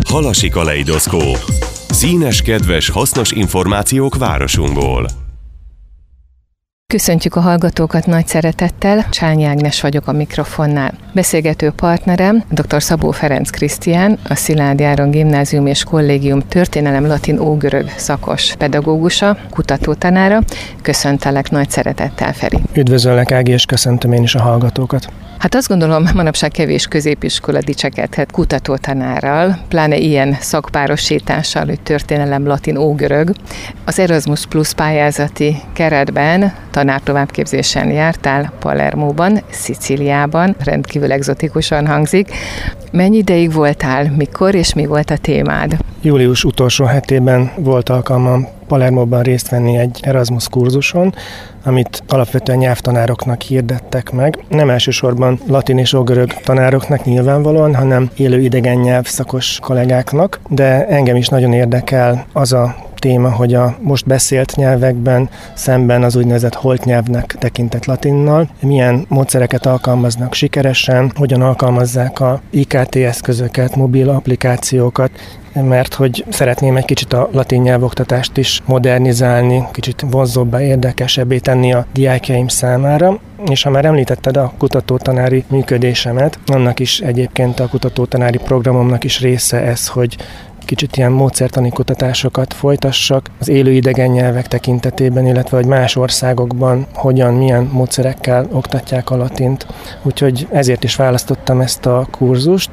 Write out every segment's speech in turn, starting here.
Halasi kaleidoszkóp. Színes, kedves, hasznos információk városunkból. Köszöntjük a hallgatókat nagy szeretettel, Csányi Ágnes vagyok a mikrofonnál. Beszélgető partnerem dr. Szabó Ferenc Krisztián, a Szilágyi Áron Gimnázium és Kollégium történelem latin ógörög szakos pedagógusa, kutatótanára. Köszöntelek nagy szeretettel, Feri. Üdvözöllek, Ági, és köszöntöm én is a hallgatókat. Hát azt gondolom, manapság kevés középiskola dicsekedhet kutatótanárral, pláne ilyen szakpárosítással, hogy történelem latin ógörög. Az Erasmus Plus pályázati keretben tanártovábbképzésen jártál Palermóban, Szicíliában, rendkívül egzotikusan hangzik. Mennyi ideig voltál, mikor és mi volt a témád? Július utolsó hetében volt alkalmam Palermóban részt venni egy Erasmus kurzuson, amit alapvetően nyelvtanároknak hirdettek meg. Nem elsősorban latin és ógörög tanároknak nyilvánvalóan, hanem élő idegen nyelv szakos kollégáknak, de engem is nagyon érdekel az a téma, hogy a most beszélt nyelvekben szemben az úgynevezett holt nyelvnek tekintett latinnal milyen módszereket alkalmaznak sikeresen, hogyan alkalmazzák a IKT eszközöket, mobil applikációkat, mert hogy szeretném egy kicsit a latin nyelvoktatást is modernizálni, kicsit vonzóbbá, érdekesebbé tenni a diákjaim számára. És ha már említetted a kutatótanári működésemet, annak is egyébként a kutatótanári programomnak is része ez, hogy kicsit ilyen módszertani kutatásokat folytassak az élő idegen nyelvek tekintetében, illetve hogy más országokban hogyan, milyen módszerekkel oktatják a latint. Úgyhogy ezért is választottam ezt a kurzust,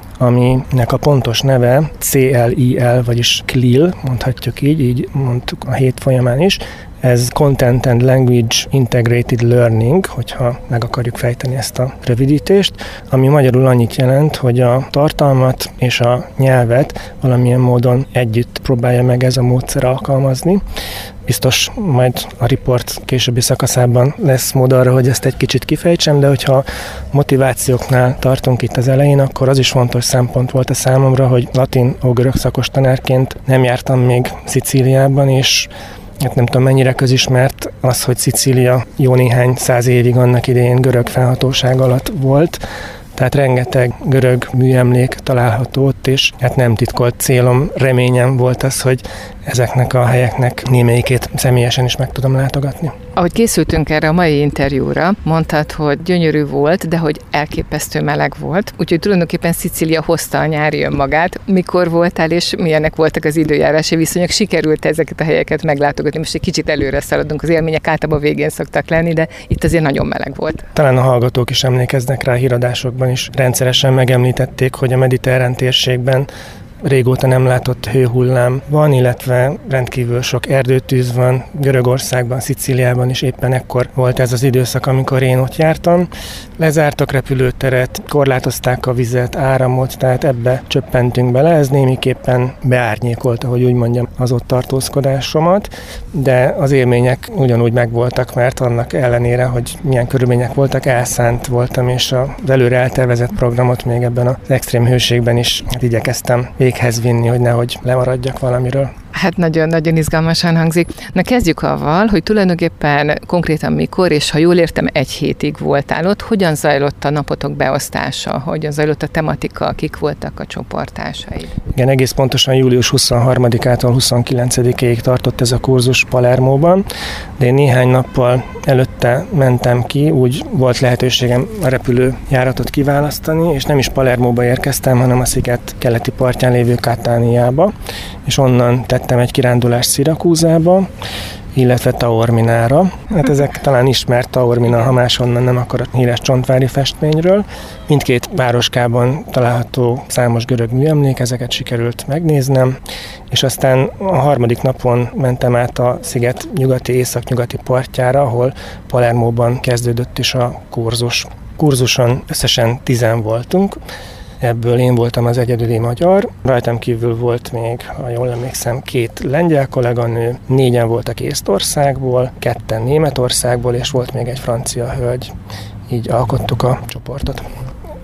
aminek a pontos neve CLIL, vagyis CLIL, mondhatjuk így mondtuk a hét folyamán is. Ez Content and Language Integrated Learning, hogyha meg akarjuk fejteni ezt a rövidítést, ami magyarul annyit jelent, hogy a tartalmat és a nyelvet valamilyen módon együtt próbálja meg ez a módszer alkalmazni. Biztos majd a riport későbbi szakaszában lesz mód arra, hogy ezt egy kicsit kifejtsem, de hogyha motivációknál tartunk itt az elején, akkor az is fontos szempont volt a számomra, hogy latin ógörög szakos tanárként nem jártam még Szicíliában, és hát nem tudom mennyire közismert az, hogy Szicília jó néhány száz évig annak idején görög fennhatóság alatt volt, tehát rengeteg görög műemlék található ott, és hát nem titkolt célom, reményem volt az, hogy ezeknek a helyeknek némelyikét személyesen is meg tudom látogatni. Ahogy készültünk erre a mai interjúra, mondtad, hogy gyönyörű volt, de hogy elképesztő meleg volt, úgyhogy tulajdonképpen Szicília hozta a nyári önmagát. Mikor voltál, és milyenek voltak az időjárási viszonyok? Sikerült ezeket a helyeket meglátogatni? Most egy kicsit előre szaladunk, az élmények általában végén szoktak lenni, de itt azért nagyon meleg volt. Talán a hallgatók is emlékeznek rá, híradásokban is rendszeresen megemlítették, hogy a mediterrán térségben régóta nem látott hőhullám van, illetve rendkívül sok erdőtűz van Görögországban, Szicíliában is éppen ekkor volt ez az időszak, amikor én ott jártam. Lezártak repülőteret, korlátozták a vizet, áramot, tehát ebbe csöppentünk bele, ez némiképpen beárnyékolta, hogy úgy mondjam, az ott tartózkodásomat, de az élmények ugyanúgy megvoltak, mert annak ellenére, hogy milyen körülmények voltak, elszánt voltam, és az előre eltervezett programot még ebben az extrém hőségben is igyekeztem véghez vinni, hogy nehogy lemaradjak valamiről. Hát nagyon-nagyon izgalmasan hangzik. Na kezdjük avval, hogy tulajdonképpen konkrétan mikor, és ha jól értem, egy hétig voltál ott, hogyan zajlott a napotok beosztása, hogyan zajlott a tematika, kik voltak a csoporttársaid? Igen, egész pontosan július 23-ától 29-ig tartott ez a kurzus Palermóban, de én néhány nappal előtte mentem ki, úgy volt lehetőségem a repülőjáratot kiválasztani, és nem is Palermóba érkeztem, hanem a sziget keleti partján lévő Cataniába, és onnan tettem egy kirándulást Szirakúzába, illetve Taorminára. Hát ezek talán ismert Taormina, ha máshonnan nem, akkor a híres csontvári festményről. Mindkét városkában található számos görög műemlék, ezeket sikerült megnéznem, és aztán a harmadik napon mentem át a sziget északnyugati partjára, ahol Palermóban kezdődött is a kurzus. Kurzuson összesen 10 voltunk, ebből én voltam az egyedüli magyar, rajtam kívül volt még, ha jól emlékszem, 2 lengyel kolléganő, 4 voltak Észtországból, 2 Németországból, és volt még egy francia hölgy. Így alkottuk a csoportot.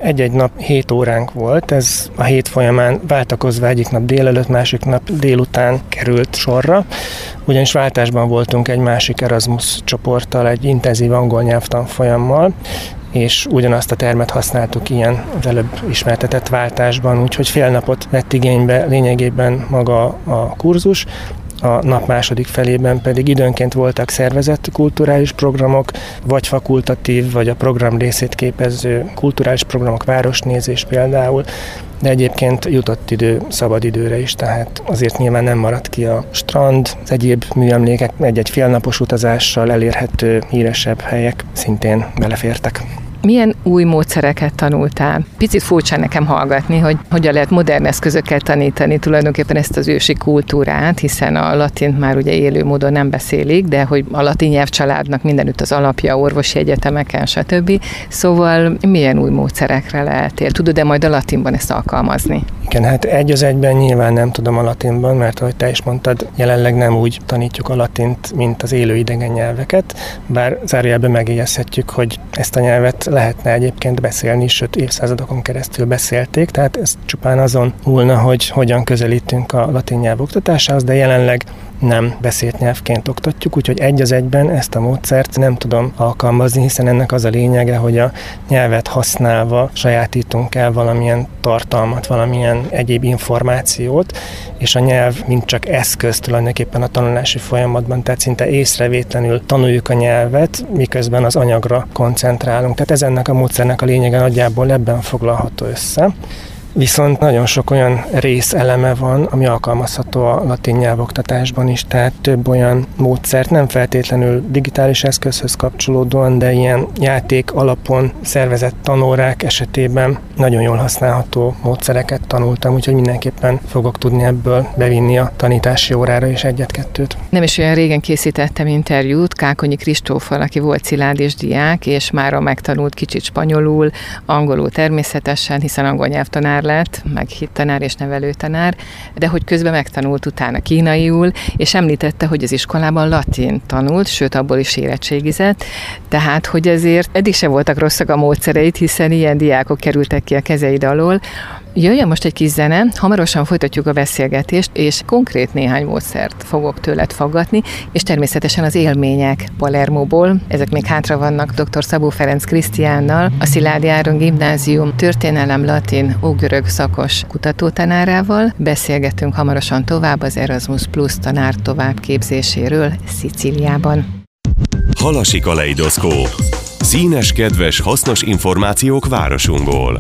Egy-egy nap 7 óránk volt, ez a hét folyamán váltakozva egyik nap délelőtt, másik nap délután került sorra, ugyanis váltásban voltunk egy másik Erasmus csoporttal, egy intenzív angol nyelvtanfolyammal, és ugyanazt a termet használtuk ilyen az előbb ismertetett váltásban, úgyhogy fél napot vett igénybe lényegében maga a kurzus. A nap második felében pedig időnként voltak szervezett kulturális programok, vagy fakultatív, vagy a program részét képező kulturális programok, városnézés például, de egyébként jutott idő szabadidőre is, tehát azért nyilván nem maradt ki a strand, az egyéb műemlékek, egy-egy félnapos utazással elérhető híresebb helyek szintén belefértek. Milyen új módszereket tanultál? Picit furcsa nekem hallgatni, hogy hogyan lehet modern eszközökkel tanítani tulajdonképpen ezt az ősi kultúrát, hiszen a latint már ugye élő módon nem beszélik, de hogy a latin nyelvcsaládnak mindenütt az alapja, orvosi egyetemeken, stb. Szóval milyen új módszerekre lehetél? Tudod-e majd a latinban ezt alkalmazni? Igen, hát egy az egyben nyilván nem tudom a latinban, mert ahogy te is mondtad, jelenleg nem úgy tanítjuk a latint, mint az élő idegen nyelveket, bár zárójelben megjegyezhetjük, hogy ezt a nyelvet lehetne egyébként beszélni, sőt évszázadokon keresztül beszélték, tehát ez csupán azon múlna, hogy hogyan közelítünk a latin nyelv oktatásához, de jelenleg nem beszélt nyelvként oktatjuk, úgyhogy egy az egyben ezt a módszert nem tudom alkalmazni, hiszen ennek az a lényege, hogy a nyelvet használva sajátítunk el valamilyen tartalmat, valamilyen egyéb információt, és a nyelv mint csak eszköz tulajdonképpen a tanulási folyamatban, tehát szinte észrevétlenül tanuljuk a nyelvet, miközben az anyagra koncentrálunk. Tehát ez ennek a módszernek a lényege nagyjából ebben foglalható össze. Viszont nagyon sok olyan részeleme van, ami alkalmazható a latin nyelvoktatásban is, tehát több olyan módszert, nem feltétlenül digitális eszközhöz kapcsolódóan, de ilyen játék alapon szervezett tanórák esetében nagyon jól használható módszereket tanultam, úgyhogy mindenképpen fogok tudni ebből bevinni a tanítási órára is egyet-kettőt. Nem is olyan régen készítettem interjút Kákonyi Kristóffal, aki volt szilárdis diák, és mára megtanult kicsit spanyolul, angolul természetesen, hiszen angol nyelvtanár lett, meg hittanár és nevelőtanár, de hogy közben megtanult utána kínaiul, és említette, hogy az iskolában latin tanult, sőt abból is érettségizett, tehát hogy ezért eddig se voltak rosszak a módszereit, hiszen ilyen diákok kerültek ki a kezeid alól. Jöjjön most egy kis zene, hamarosan folytatjuk a beszélgetést, és konkrét néhány módszert fogok tőled faggatni, és természetesen az élmények Palermóból, ezek még hátra vannak dr. Szabó Ferenc Krisztiánnal, a Szilágyi Áron Gimnázium történelem latin ógörög szakos kutatótanárával. Beszélgetünk hamarosan tovább az Erasmus Plus tanár továbbképzéséről Szicíliában. Halasi kaleidoszkóp. Színes, kedves, hasznos információk városunkból.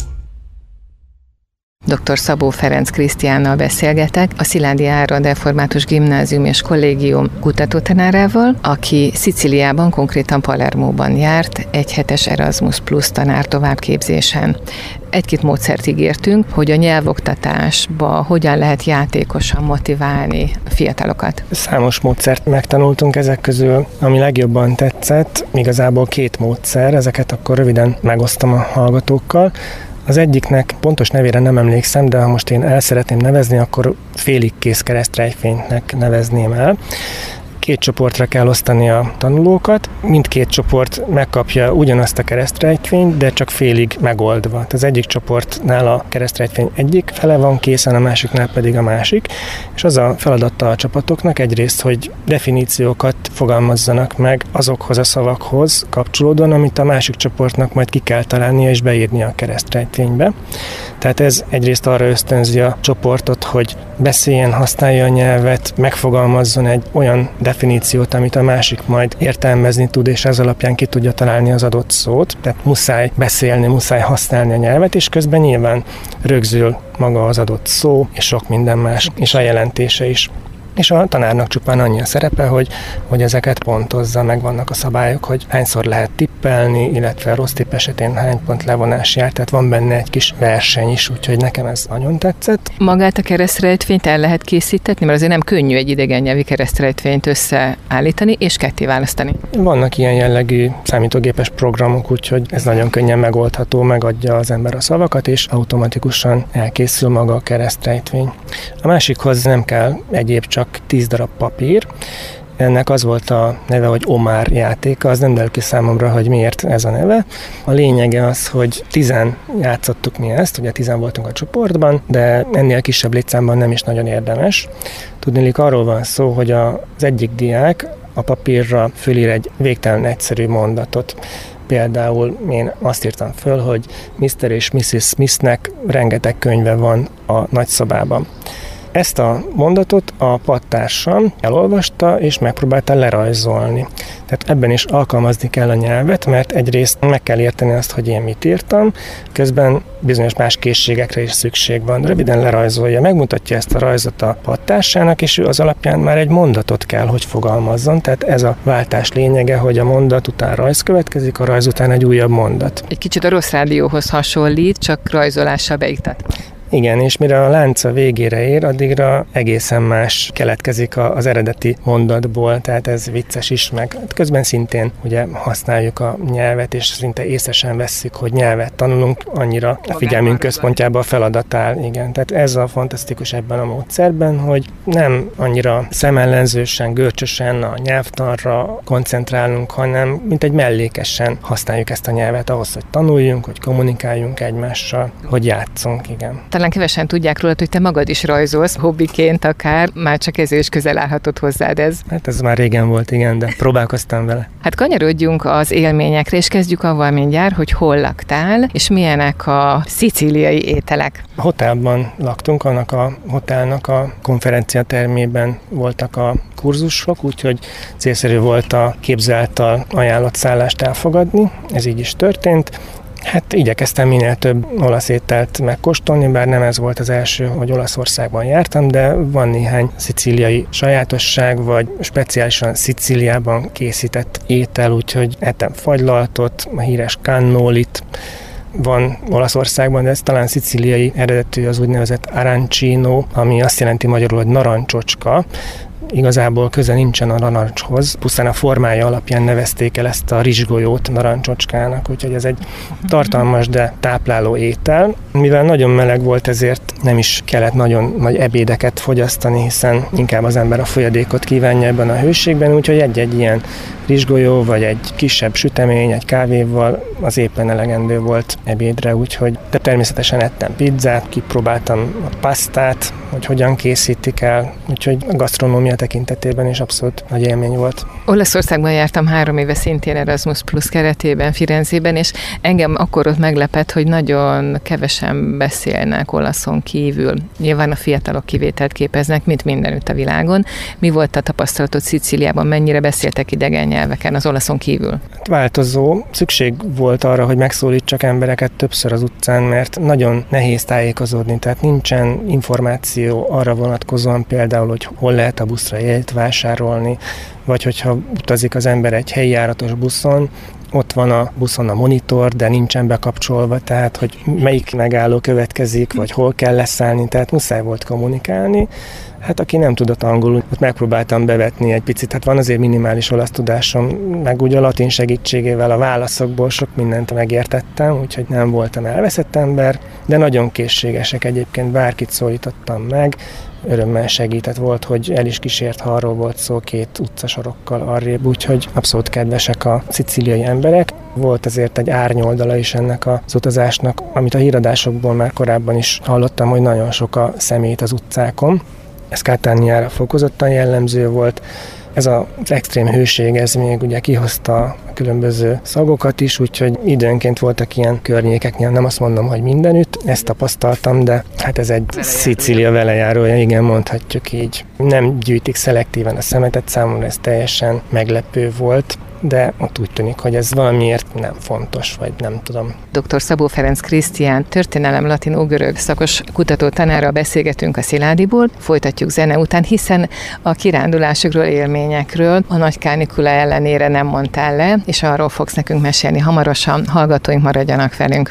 Dr. Szabó Ferenc Krisztiánnal beszélgetek, a Szilágyi Áron Református Gimnázium és Kollégium kutatótanárával, aki Szicíliában, konkrétan Palermóban járt egyhetes Erasmus Plus tanár továbbképzésen. Egy-két módszert ígértünk, hogy a nyelvoktatásba hogyan lehet játékosan motiválni a fiatalokat. Számos módszert megtanultunk ezek közül, ami legjobban tetszett, igazából 2 módszer, ezeket akkor röviden megosztom a hallgatókkal. Az egyiknek pontos nevére nem emlékszem, de ha most én el szeretném nevezni, akkor félig kész keresztrejtvényt nevezném el. 2 csoportra kell osztani a tanulókat, mindkét csoport megkapja ugyanazt a keresztrejtvényt, de csak félig megoldva. Tehát az egyik csoportnál a keresztrejtvény egyik fele van készen, a másiknál pedig a másik, és az a feladata a csapatoknak egyrészt, hogy definíciókat fogalmazzanak meg azokhoz a szavakhoz kapcsolódóan, amit a másik csoportnak majd ki kell találnia és beírnia a keresztrejtvénybe. Tehát ez egyrészt arra ösztönzi a csoportot, hogy beszéljen, használja a nyelvet, megfogalmazzon egy olyan definíciót, amit a másik majd értelmezni tud, és ez alapján ki tudja találni az adott szót. Tehát muszáj beszélni, muszáj használni a nyelvet, és közben nyilván rögzül maga az adott szó, és sok minden más, és a jelentése is. És a tanárnak csupán annyi a szerepe, hogy ezeket pontozza, meg vannak a szabályok, hogy hányszor lehet tippelni, illetve rossz tipp esetén hány pont levonás jár, tehát van benne egy kis verseny is, úgyhogy nekem ez nagyon tetszett. Magát a keresztrejtvényt el lehet készítetni, mert azért nem könnyű egy idegen nyelvi keresztrejtvényt összeállítani és ketté választani. Vannak ilyen jellegű számítógépes programok, úgyhogy ez nagyon könnyen megoldható, megadja az ember a szavakat, és automatikusan elkészül maga a keresztrejtvény. A másikhoz nem kell egyéb, csak 10 darab papír, Ennek az volt a neve, hogy Omár játéka, az nem derül ki számomra, hogy miért ez a neve. A lényege az, hogy 10 játszottuk mi ezt, ugye 10 voltunk a csoportban, de ennél kisebb létszámban nem is nagyon érdemes. Tudniillik arról van szó, hogy az egyik diák a papírra fölír egy végtelen egyszerű mondatot. Például én azt írtam föl, hogy Mr. és Mrs. Smithnek rengeteg könyve van a nagyszobában. Ezt a mondatot a padtársam elolvasta, és megpróbálta lerajzolni. Tehát ebben is alkalmazni kell a nyelvet, mert egyrészt meg kell érteni azt, hogy én mit írtam, közben bizonyos más készségekre is szükség van. Röviden lerajzolja, megmutatja ezt a rajzot a padtársának, és ő az alapján már egy mondatot kell, hogy fogalmazzon. Tehát ez a váltás lényege, hogy a mondat után rajz következik, a rajz után egy újabb mondat. Egy kicsit a Rossz Rádióhoz hasonlít, csak rajzolással beiktat. Igen, és mire a lánca végére ér, addigra egészen más keletkezik az eredeti mondatból, tehát ez vicces is, meg közben szintén ugye használjuk a nyelvet, és szinte észesen vesszük, hogy nyelvet tanulunk, annyira a figyelmünk központjába a feladat áll. Igen, tehát ez a fantasztikus ebben a módszerben, hogy nem annyira szemellenzősen, görcsösen a nyelvtanra koncentrálunk, hanem mint egy mellékesen használjuk ezt a nyelvet ahhoz, hogy tanuljunk, hogy kommunikáljunk egymással, hogy játszunk, igen. Talán kevesen tudják rólad, hogy te magad is rajzolsz, hobbiként akár, már csak ezért is közel állhatott hozzád ez. Hát ez már régen volt, igen, de próbálkoztam vele. Hát kanyarodjunk az élményekre, és kezdjük avval mindjárt, hogy hol laktál, és milyenek a szicíliai ételek. A hotelban laktunk, annak a hotelnak a konferenciatermében voltak a kurzusok, úgyhogy célszerű volt a képző által ajánlott szállást elfogadni, ez így is történt. Hát igyekeztem minél több olasz ételt megkóstolni, bár nem ez volt az első, hogy Olaszországban jártam, de van néhány szicíliai sajátosság, vagy speciálisan Szicíliában készített étel, úgyhogy ettem fagylaltot, a híres cannolit, van Olaszországban, de ez talán szicíliai eredetű, az úgynevezett arancino, ami azt jelenti magyarul, hogy narancsocska. Igazából köze nincsen a narancshoz, pusztán a formája alapján nevezték el ezt a rizsgolyót narancsocskának, úgyhogy ez egy tartalmas, de tápláló étel. Mivel nagyon meleg volt, ezért nem is kellett nagyon nagy ebédeket fogyasztani, hiszen inkább az ember a folyadékot kívánja ebben a hőségben, úgyhogy egy-egy ilyen rizsgolyó, vagy egy kisebb sütemény, egy kávéval az éppen elegendő volt ebédre, úgyhogy de természetesen ettem pizzát, kipróbáltam a pasztát, hogy hogyan készítik el, úgyhogy a gasztronómia tekintetében is abszolút nagy élmény volt. Olaszországban jártam 3 éve szintén Erasmus Plus keretében, Firenzében, és engem akkor ott meglepett, hogy nagyon kevesen beszélnek olaszon kívül. Nyilván a fiatalok kivételt képeznek, mint mindenütt a világon. Mi volt a tapasztalatod Szicíliában, mennyire beszéltek idegen nyelveken az olaszon kívül? Hát változó. Szükség volt arra, hogy megszólítsak embereket többször az utcán, mert nagyon nehéz tájékozódni, tehát nincsen információ arra vonatkozóan például, hogy hol lehet a buszra jegyet vásárolni, vagy hogyha utazik az ember egy helyi járatos buszon, ott van a buszon a monitor, de nincsen bekapcsolva, tehát hogy melyik megálló következik, vagy hol kell leszállni, tehát muszáj volt kommunikálni. Hát aki nem tudott angolul, ott megpróbáltam bevetni egy picit, hát van azért minimális olasz tudásom, meg úgy a latin segítségével a válaszokból sok mindent megértettem, úgyhogy nem voltam elveszett ember, de nagyon készségesek egyébként, bárkit szólítottam meg, örömmel segített volt, hogy el is kísért, ha arról volt szó 2 utcasorokkal arrébb, úgyhogy abszolút kedvesek a szicíliai emberek. Volt azért egy árnyoldala is ennek az utazásnak, amit a híradásokból már korábban is hallottam, hogy nagyon sok a szemét az utcákon. Ez Cataniára fokozottan jellemző volt. Ez az extrém hőség, ez még ugye kihozta a különböző szagokat is, úgyhogy időnként voltak ilyen környékeknél, nem azt mondom, hogy mindenütt, ezt tapasztaltam, de hát ez egy Szicília velejárója, igen, mondhatjuk így. Nem gyűjtik szelektíven a szemetet, számomra ez teljesen meglepő volt, de ott úgy tűnik, hogy ez valamiért nem fontos, vagy nem tudom. Dr. Szabó Ferenc Krisztián, történelem latin-ógörög szakos kutatótanárral beszélgetünk a Sziládiból, folytatjuk zene után, hiszen a kirándulásokról, élményekről a nagy kánikula ellenére nem mondtál le, és arról fogsz nekünk mesélni hamarosan, hallgatóink maradjanak velünk.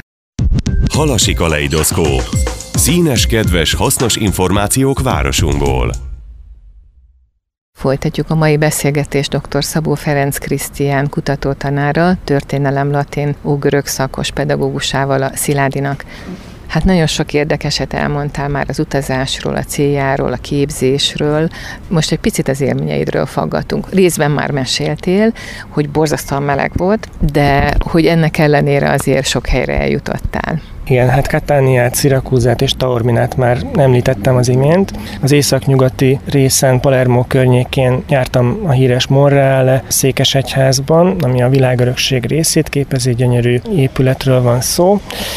Halasi kaleidoszkóp. Színes, kedves, hasznos információk városunkból. Folytatjuk a mai beszélgetést dr. Szabó Ferenc Krisztián kutatótanárral, történelem latin ógörög szakos pedagógusával a Sziládinak. Hát nagyon sok érdekeset elmondtál már az utazásról, a céljáról, a képzésről. Most egy picit az élményeidről faggatunk. Részben már meséltél, hogy borzasztóan meleg volt, de hogy ennek ellenére azért sok helyre eljutottál. Igen, hát Cataniát, Szirakúzát és Taorminát már említettem az imént. Az északnyugati részen, Palermo környékén jártam a híres Monreale székesegyházban, ami a világörökség részét képezi, gyönyörű épületről van szó,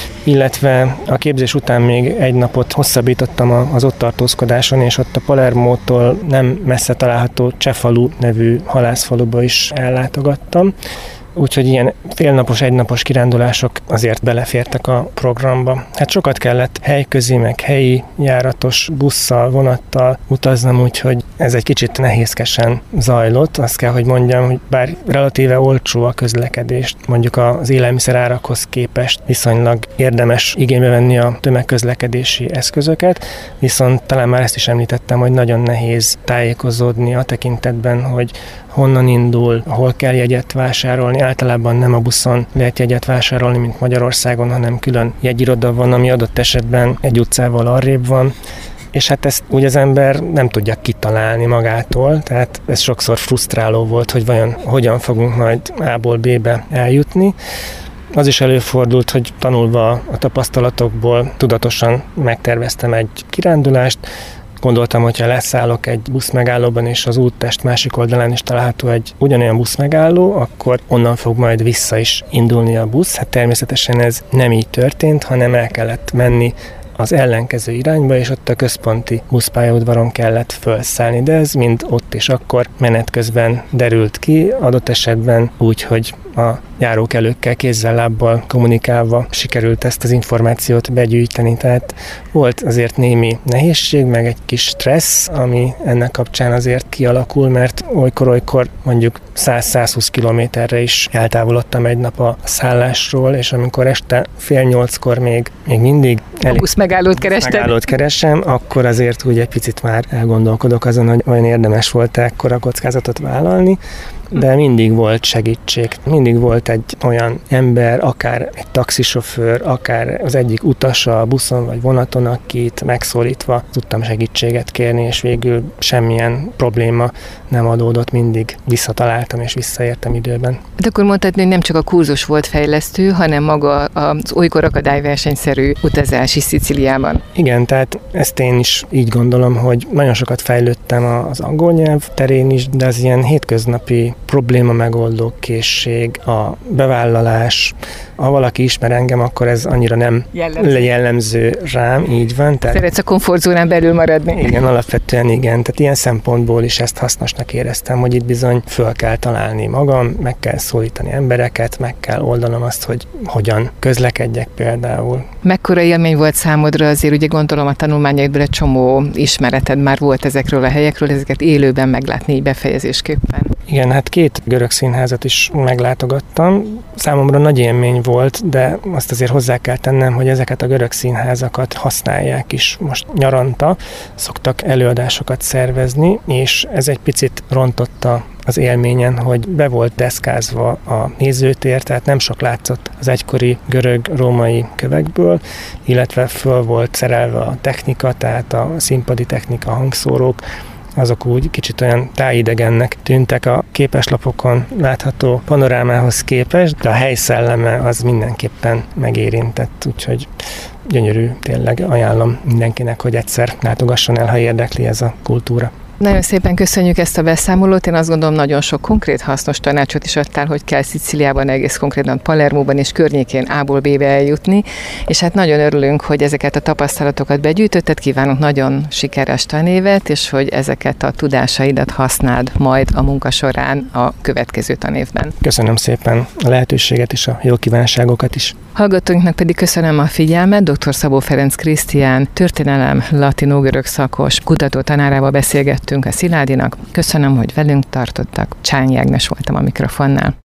illetve a képzés után még egy napot hosszabbítottam az ott tartózkodáson, és ott a Palermótól nem messze található Cefalu nevű halászfaluba is ellátogattam. Úgyhogy ilyen félnapos, egynapos kirándulások azért belefértek a programba. Hát sokat kellett helyközi, meg helyi járatos busszal, vonattal utaznom, úgyhogy ez egy kicsit nehézkesen zajlott. Azt kell, hogy mondjam, hogy bár relatíve olcsó a közlekedés, mondjuk az élelmiszer árakhoz képest viszonylag érdemes igénybe venni a tömegközlekedési eszközöket, viszont talán már ezt is említettem, hogy nagyon nehéz tájékozódni a tekintetben, hogy honnan indul, hol kell jegyet vásárolni. Általában nem a buszon lehet jegyet vásárolni, mint Magyarországon, hanem külön jegyiroda van, ami adott esetben egy utcával arrébb van. És hát ezt úgy az ember nem tudja kitalálni magától, tehát ez sokszor frusztráló volt, hogy vajon hogyan fogunk majd A-ból B-be eljutni. Az is előfordult, hogy tanulva a tapasztalatokból tudatosan megterveztem egy kirándulást. Gondoltam, hogyha leszállok egy buszmegállóban, és az úttest másik oldalán is található egy ugyanolyan buszmegálló, akkor onnan fog majd vissza is indulni a busz. Hát természetesen ez nem így történt, hanem el kellett menni az ellenkező irányba, és ott a központi buszpályaudvaron kellett felszállni, de ez mind ott és akkor menet közben derült ki, adott esetben úgy, hogy a járókelőkkel kézzel-lábbal kommunikálva sikerült ezt az információt begyűjteni, tehát volt azért némi nehézség, meg egy kis stressz, ami ennek kapcsán azért kialakul, mert olykor mondjuk 100-120 kilométerre is eltávolodtam egy nap a szállásról, és amikor este 7:30-kor még mindig buszmegállót keresem, akkor azért úgy egy picit már elgondolkodok azon, hogy olyan érdemes volt ekkora kockázatot vállalni, de mindig volt segítség. Mindig volt egy olyan ember, akár egy taxisofőr, akár az egyik utasa a buszon vagy vonaton, akit megszólítva tudtam segítséget kérni, és végül semmilyen probléma nem adódott, mindig visszataláltam és visszaértem időben. De akkor mondhatni, hogy nem csak a kurzus volt fejlesztő, hanem maga az olykor akadályversenyszerű utazás is Szicíliában. Igen, tehát ezt én is így gondolom, hogy nagyon sokat fejlődtem az angol nyelv terén is, de az ilyen hétköznapi probléma megoldó készség, a bevállalás. Ha valaki ismer engem, akkor ez annyira nem jellemző rám, így van. Tehát, szeretsz a komfortzónán belül maradni? Igen, alapvetően igen. Tehát ilyen szempontból is ezt hasznosnak éreztem, hogy itt bizony föl kell találni magam, meg kell szólítani embereket, meg kell oldanom azt, hogy hogyan közlekedjek például. Mekkora élmény volt számodra? Azért ugye gondolom a tanulmányaidból egy csomó ismereted már volt ezekről a helyekről, ezeket élőben meglátni így befejezésképpen. Igen, hát 2 görög színházat is meglátogattam. Számomra nagy élmény volt, de azt azért hozzá kell tennem, hogy ezeket a görög színházakat használják is most nyaranta, szoktak előadásokat szervezni, és ez egy picit rontotta az élményen, hogy be volt deszkázva a nézőtér, tehát nem sok látszott az egykori görög-római kövekből, illetve föl volt szerelve a technika, tehát a színpadi technika, hangszórók, azok úgy kicsit olyan tájidegennek tűntek a képeslapokon látható panorámához képest, de a helyszelleme az mindenképpen megérintett, úgyhogy gyönyörű, tényleg ajánlom mindenkinek, hogy egyszer látogasson el, ha érdekli ez a kultúra. Nagyon szépen köszönjük ezt a beszámolót. Én azt gondolom, nagyon sok konkrét hasznos tanácsot is adtál, hogy kell Szicíliában, egész konkrétan Palermóban és környékén A-ból B-be eljutni, és hát nagyon örülünk, hogy ezeket a tapasztalatokat begyűjtötted, kívánunk nagyon sikeres tanévet, és hogy ezeket a tudásaidat használd majd a munka során a következő tanévben. Köszönöm szépen a lehetőséget és a jó kívánságokat is. Hallgatóinknak pedig köszönöm a figyelmet. Dr. Szabó Ferenc Krisztián, történelem latin-ógörög szakos kutatótanárával beszélgettünk a Sziládinak. Köszönöm, hogy velünk tartottak. Csányi Ágnes voltam a mikrofonnál.